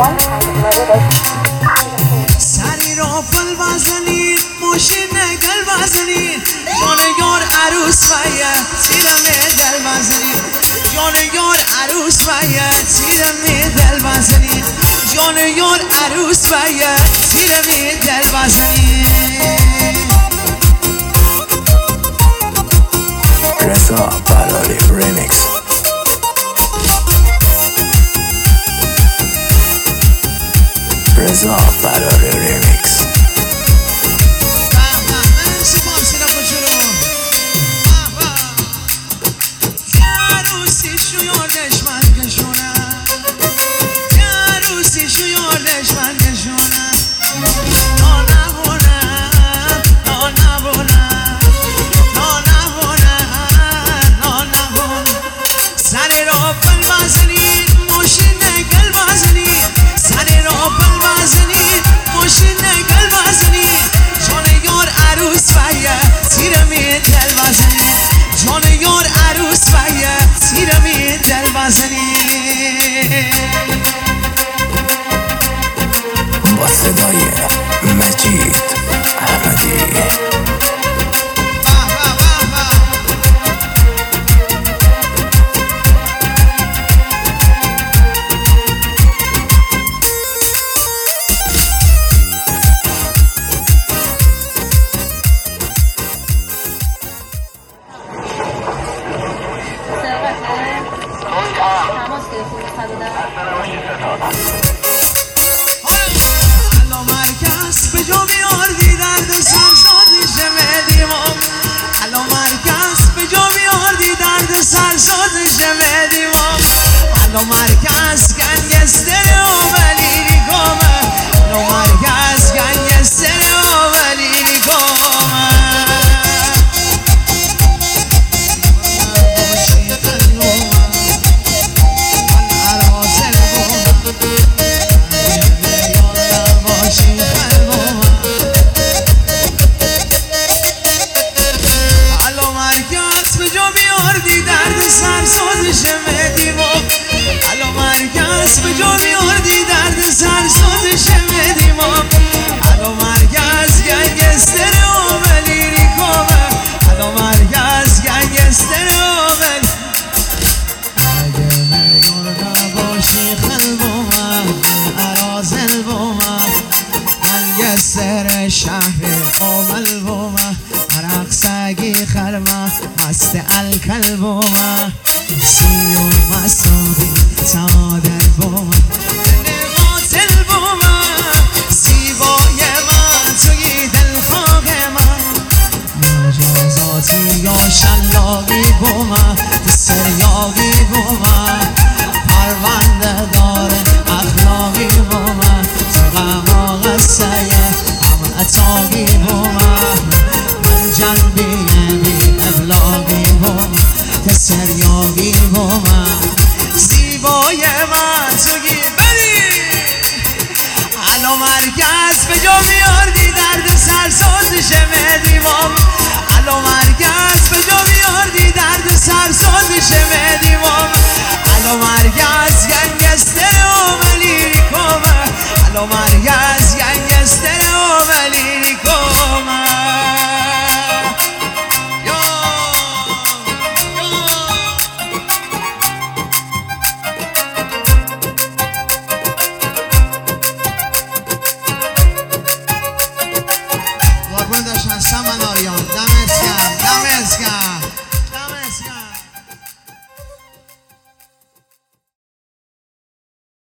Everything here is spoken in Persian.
سری را پل بزنید ماشین گل بزنید جان یار عروس باید سیرم دل بزنید جان یار عروس باید سیرم دل بزنید جان یار عروس باید سیرم دل بزنید رضا براری ریمیکس رضا براری ریمیکس با صدای مجید احمدی Lo marcas gangster o vali goma Lo marcas gangster o vali goma Boshi qalboma Al-aras al-goma Yalla boshi qalboma Lo marcas به جا بیاردی درد سر سازش مدیمم الو مرکز به جا بیاردی درد سر سازش مدیمم الو مرکز گنگستر و ولی ریکامه الو مرکز گنگستر و ولی اگه میور نباشی قلبومه ارازل بومه گنگستر شهر قومل بومه رقصگی خرمه مست الکل بومه سی و مسودی تا در بومه